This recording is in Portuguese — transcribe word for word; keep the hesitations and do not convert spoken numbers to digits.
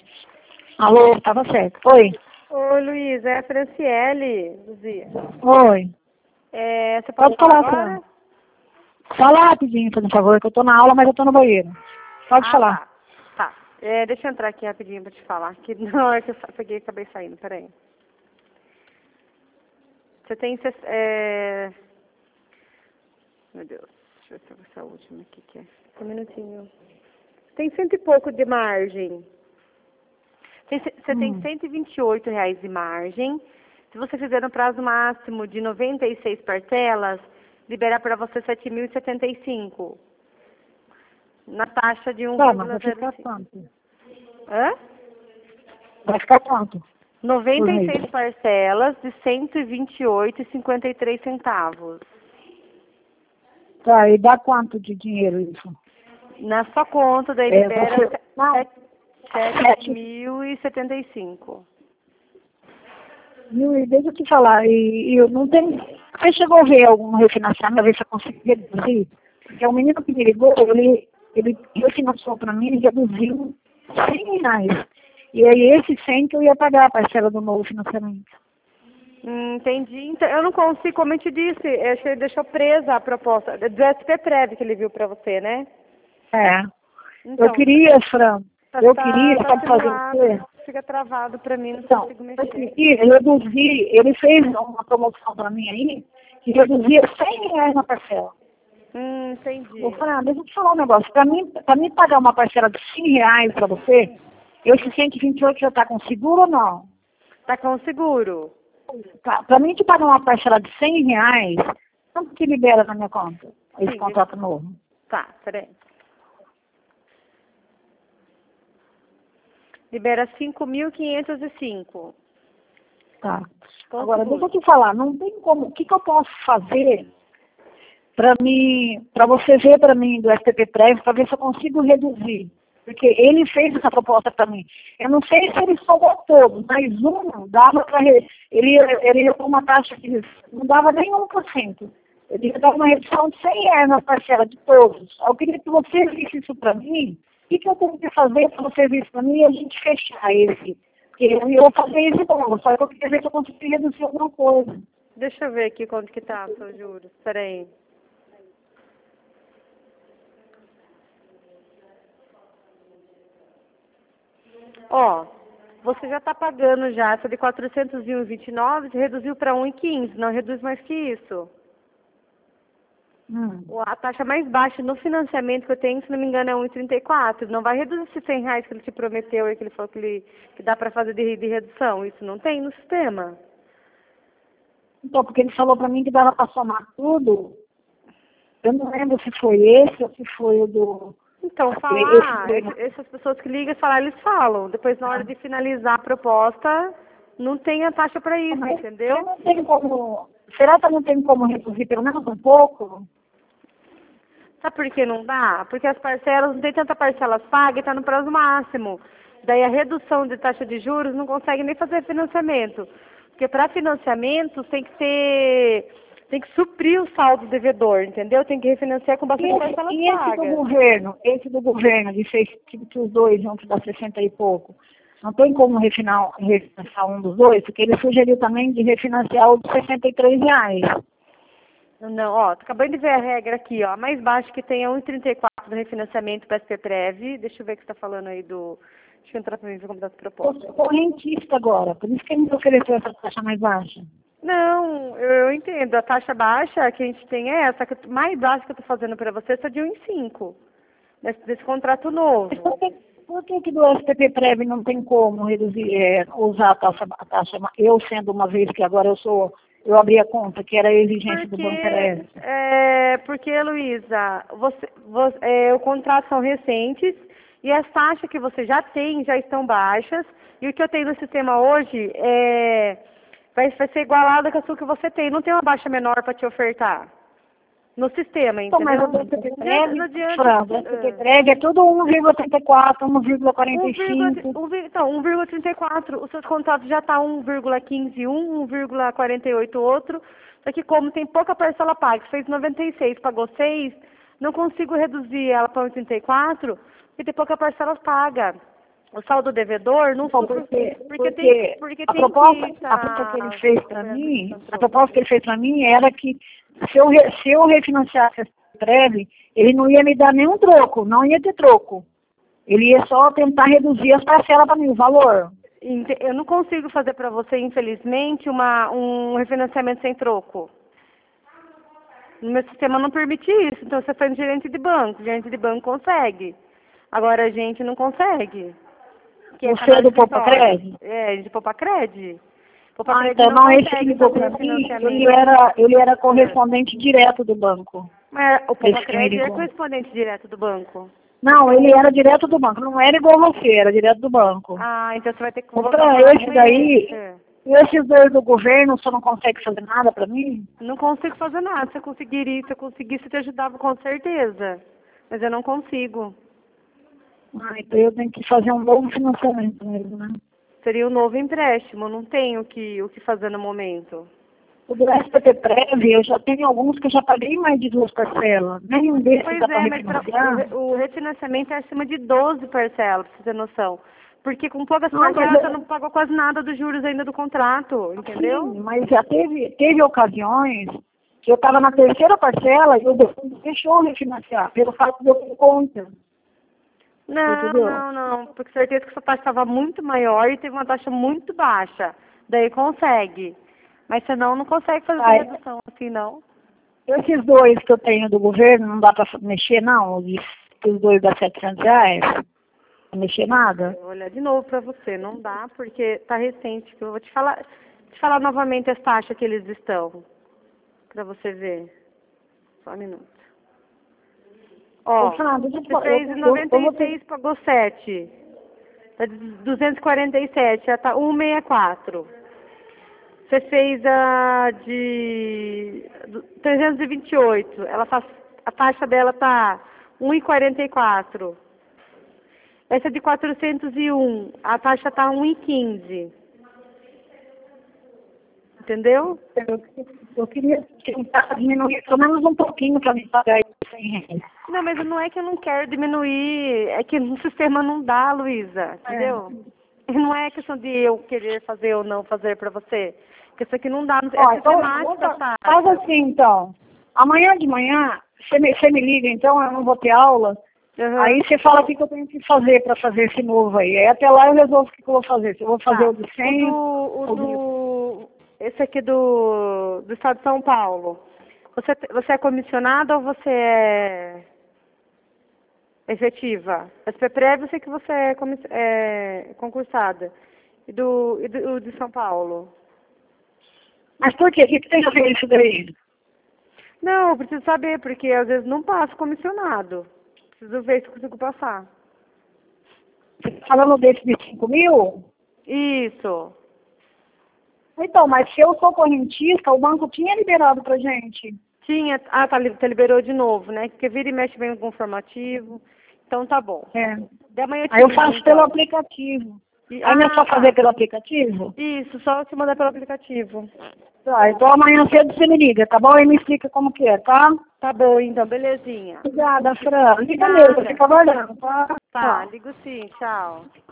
Alô, tava certo. Oi. Oi, Luísa, é a Franciele, Luzia. Oi. É, você pode, Pode falar, falar agora? Fran. Fala rapidinho, por favor, que eu tô na aula, mas eu tô no banheiro. Pode ah, falar. Tá, tá. É, deixa eu entrar aqui rapidinho pra te falar, que na hora que eu sa- peguei acabei saindo, peraí. Você tem... ses- É... Meu Deus, deixa eu ver se essa última aqui que é. Um minutinho. Tem cento e pouco de margem. Tem ce- Você tem Hum. cento e vinte e oito reais de margem. Se você fizer no prazo máximo de noventa e seis parcelas, libera para você sete mil e setenta e cinco. Na taxa de Tá, mas vai ficar um vírgula zero cinco. quanto? Hã? Vai ficar quanto? Por noventa e mês? seis parcelas de cento e vinte e oito reais e cinquenta e três centavos. Tá, e dá quanto de dinheiro isso? Na sua conta, daí É, libera você... Não, sete sete mil e setenta e cinco. mil, e deixa eu te falar, e, e eu não tenho... Você chegou a ver algum refinanciamento, ver se eu consigo reduzir? Porque o menino que me ligou, ele, ele refinanciou para mim e reduziu cem reais. E aí esse cem que eu ia pagar a parcela do novo financiamento. Hum, entendi. Então, eu não consigo, como eu te disse, eu achei, deixou presa a proposta. Do S P Prev que ele viu pra você, né? É. Então, Eu queria, Fran, tá, eu tá, queria, tá sabe fazer o quê? simulado, fica travado pra mim, não Então, consigo eu mexer. queria reduzir, ele fez uma promoção para mim aí, que reduzia cem reais na parcela. Hum, entendi. Eu falei, ah, deixa eu te falar um negócio, para mim, para mim pagar uma parcela de cem reais para você, esse cento e vinte e oito já está com seguro ou não? Tá com seguro? Tá, para mim te pagar uma parcela de cem reais, quanto que libera na minha conta, esse Sim, contrato novo? tá, peraí. Libera cinco mil quinhentos e cinco. Tá. Com Agora, deixa eu seguro. te falar, não tem como, o que, que eu posso fazer para mim, para você ver para mim do S T P Prévio, para ver se eu consigo reduzir. Porque ele fez essa proposta para mim. Eu não sei se ele salvou todo, mas um dava para ele, ia- ele ia com uma taxa que não dava nem um por cento. Ele ia dar uma redução de cem reais na parcela de todos. Eu queria que você visse isso para mim. O que, que eu tenho que fazer para você ver isso para mim e a gente fechar esse? Porque eu ia fazer esse bolo, só que eu queria ver se eu conseguia reduzir alguma coisa. Deixa eu ver aqui quanto que tá, seus juros. Peraí. Ó, você já tá pagando já essa de quatrocentos e um e vinte e nove, você reduziu para um e quinze, não reduz mais que isso. Hum. O- A taxa mais baixa no financiamento que eu tenho, se não me engano, é um e trinta e quatro. Não vai reduzir esses cem reais que ele te prometeu e que ele falou que, ele, que dá para fazer de, de redução. Isso não tem no sistema. Então, porque ele falou para mim que dava para somar tudo. Eu não lembro se foi esse ou se foi o do... Então, Esse falar, do... esse- essas pessoas que ligam e falar, eles falam. Depois, na hora de finalizar a proposta, não tem a taxa para isso, Mas entendeu? não tem como... Será que não tem como reduzir pelo menos um pouco? Sabe por que não dá? Porque as parcelas, não tem tanta parcelas pagas e está no prazo máximo. Daí a redução de taxa de juros não consegue nem fazer financiamento. Porque para financiamento tem que ter, tem que suprir o saldo devedor, entendeu? Tem que refinanciar com E bastante esse, parcelas e esse do pagas. governo? Esse do governo, de seis, que, que os dois juntos dá sessenta e pouco. Não tem como refinar, refinanciar um dos dois? Porque ele sugeriu também de refinanciar o de sessenta e três reais. Não, ó, tô acabando de ver a regra aqui, ó. A mais baixa que tem é um e trinta e quatro do refinanciamento para S P Prev. Deixa eu ver o que você está falando aí do... Deixa eu entrar para mim ver como está as Eu propostas. sou correntista agora, por isso que ele me ofereceu essa taxa mais baixa. Não, eu, eu entendo. A taxa baixa que a gente tem é essa, que eu- mais baixa que eu tô fazendo para você, essa de um e cinco, desse, desse contrato Mas novo. por que, por que, que do S T P Prev não tem como reduzir, é, usar a taxa, a taxa, eu sendo uma vez que agora eu sou, eu abri a conta, que era a exigência do Porque, banco era essa. é, porque, Luísa, você, você, é, o contrato são recentes e as taxas que você já tem já estão baixas e o que eu tenho no sistema hoje é, vai, vai ser igualado com a sua que você tem. Não tem uma baixa menor para te ofertar no sistema, Então, mas entendeu? o do S T P Não adianta, não Prev, adianta Fran, o S T P ah. Prev é tudo um vírgula trinta e quatro, um vírgula quarenta Um e vírgula, cinco. um, vírgula- então, um vírgula trinta e quatro, o seu contrato já está um vírgula quinze um, um vírgula quarenta e oito outro, só que como tem pouca parcela paga, fez noventa e seis, pagou seis, não consigo reduzir ela para um vírgula trinta e quatro, porque tem pouca parcela paga. O saldo devedor não Então, foi porque, porque, porque, tem, porque a, tem proposta, que a proposta que ele tá, fez para mim, a proposta que ele fez para mim era que se eu, re- se eu refinanciasse essa breve, ele não ia me dar nenhum troco, não ia ter troco. Ele ia só tentar reduzir as parcelas para mim, o valor. Ente- Eu não consigo fazer para você, infelizmente, uma, um refinanciamento sem troco. No meu sistema não permite isso. Então você foi no gerente de banco. O gerente de banco consegue. Agora a gente não consegue. Que é Você canal é do Poupa escritório. Crédito? É, de Poupa Crédito. Poupa Ah, Crédito então não não, esse que consegue ligou fazer para mim, refinanciamento. ele era, ele era correspondente direto do banco. Mas o Poupa Esse que me Crédito é ligou. correspondente direto do banco. Não, ele era direto do banco, não era igual você, era direto do banco. Ah, então você vai ter que voltar a Outra, falar esse com daí, ele. e esses dois do governo, você não consegue fazer nada para mim? Não consigo fazer nada. Se eu conseguiria, se eu conseguisse, eu te ajudava com certeza. Mas eu não consigo. Ah, então eu tenho que fazer um novo financiamento mesmo, né? Seria um novo empréstimo. Não tenho o que, o que fazer no momento. O do S P T Prev, eu já tenho alguns que eu já paguei mais de duas parcelas. Nenhum desses Pois dá para é, mas pra, o, refinanciar. re- o refinanciamento é acima de doze parcelas, pra você ter noção. Porque com poucas Não, mas parcelas você eu- não pagou quase nada dos juros ainda do contrato, entendeu? sim, mas já teve, teve ocasiões que eu estava na terceira parcela e o banco deixou refinanciar, pelo fato de eu ter conta. Não, Entendeu? não, não. Porque certeza que sua taxa estava muito maior e teve uma taxa muito baixa. Daí consegue. Mas senão não consegue fazer essa Ai, redução assim, não. esses dois que eu tenho do governo, não dá para mexer, não? Os, os dois dá setecentos reais? Não mexer nada? Vou olhar de novo pra você. Não dá, porque tá recente. Eu vou te falar, te falar novamente as taxas que eles estão. Pra você ver. Só um minuto. Ó, Ô, Fernando, deixa eu te você falar, eu, fez em eu, noventa eu e vou ter... seis pagou sete. Tá de duzentos e quarenta e sete, já tá cento e sessenta e quatro. Você fez a de trezentos e vinte e oito. Ela tá, a taxa dela tá um e quarenta e quatro. Essa é de quatrocentos e um, a taxa tá um e quinze. Entendeu? Eu, eu queria tentar diminuir pelo menos um pouquinho para me pagar esses cem reais. Não, mas não é que eu não quero diminuir, é que no sistema não dá, Luísa, entendeu? É. Não é questão de eu querer fazer ou não fazer pra você. Porque isso aqui não dá, é Ó, então, sistemática, vamos fa- tá? faz assim, então. Amanhã de manhã, você me, você me liga, então, eu não vou ter aula. Uhum. Aí você fala o que, que eu tenho que fazer para fazer esse novo aí. Aí até lá eu resolvo o que, que eu vou fazer. Se eu vou fazer Tá. o de cem, O do, o do, esse aqui do, do estado de São Paulo. Você, você é comissionada ou você é efetiva? S P Prev, eu sei que você é, comiss, é concursada. E do, e do o de São Paulo? Mas por quê? O que, que tem a ver isso daí? Não, eu preciso saber, porque às vezes não passo comissionado. Preciso ver se eu consigo passar. Você tá falando desse de cinco mil? Isso. Então, mas se eu sou correntista, o banco tinha liberado pra gente. Tinha. Ah, tá, li- tá, liberou de novo, né? Porque vira e mexe bem com informativo. Então tá bom. É. De amanhã eu te Aí eu ligo, faço então. pelo aplicativo. E- Aí não é ah, só tá. fazer pelo aplicativo? Isso, só te mandar pelo aplicativo. Tá, então amanhã cedo você me liga, tá bom? E me explica como que é, tá? Tá bom, então, belezinha. Obrigada, Fran. Liga Nada. mesmo, fica aguardando, tá? Tá, ligo sim, tchau.